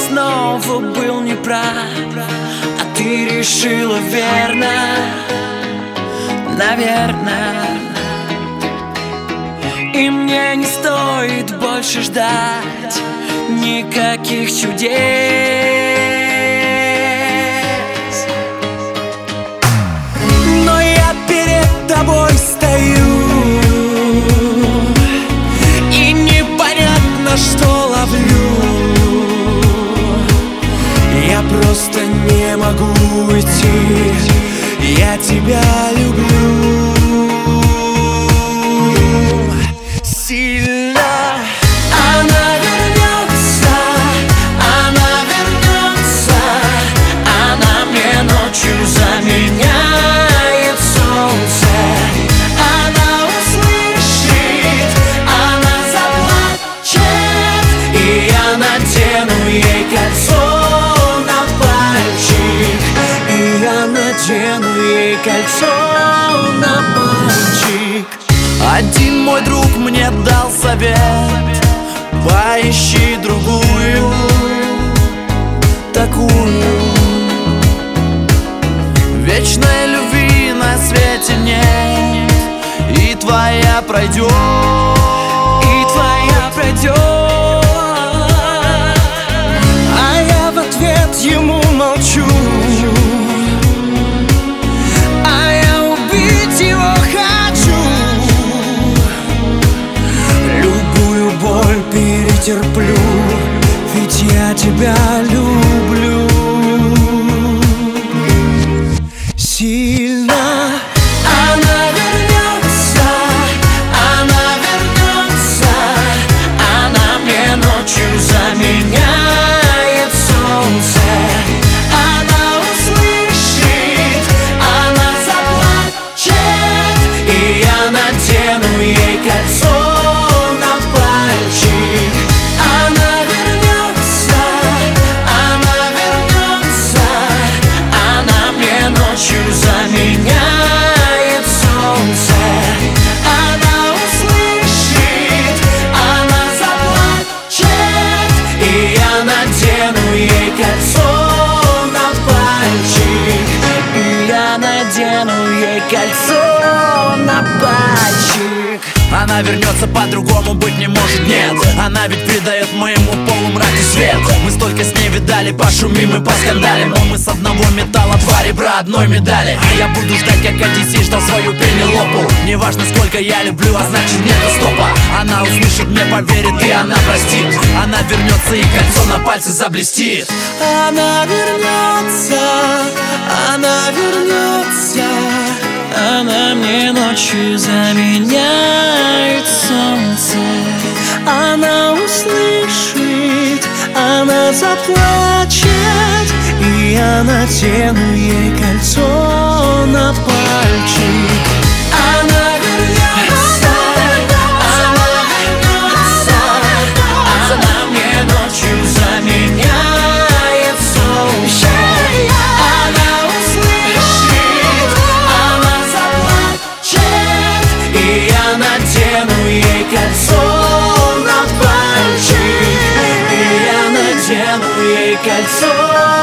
снова был неправ, а ты решила верно, наверное. И мне не стоит больше ждать никаких чудес. Но я перед тобой стою, и непонятно, что ловлю. Я просто не могу уйти, я тебя люблю сильно. Она вернется, она мне ночью заменяет солнце. Она услышит, она заплачет, и я надену ей кольцо на пальчик, и я надену ей кольцо на пальчик. Один мой друг мне дал совет: поищи другую, такую. Вечной любви на свете нет, и твоя пройдет, и твоя пройдет. А я в ответ ему молчу, а я убить его хочу. Любую боль перетерплю, ведь я тебя люблю сильно. Она вернется, она мне ночью заменяет солнце. Она услышит, она заплачет, и я надену ей кольцо на пальчик. Она вернется, она мне ночью заменяет солнце. Она услышит, она заплачет, и я надену ей кольцо на пальчик, и я надену ей кольцо на пальчик. Она вернется, по-другому быть не может, нет. Она ведь придает моему полумраку свет. Мы столько с ней видали, пошумим и поскандалим, но мы с одного металла, два ребра одной медали. А я буду ждать, как Одиссей ждал свою Пенелопу. Неважно, сколько я люблю, а значит нету стопа. Она услышит, мне поверит, и она простит. Она вернется, и кольцо на пальце заблестит. Она вернется, она мне ночью заменяет солнце. Она услышит, она заплачет, и я надену ей кольцо на пальчик. Она вернется, она мне ночью заменяет солнце. Она услышит, она заплачет, и я надену ей кольцо на пальчик, и я надену ей кольцо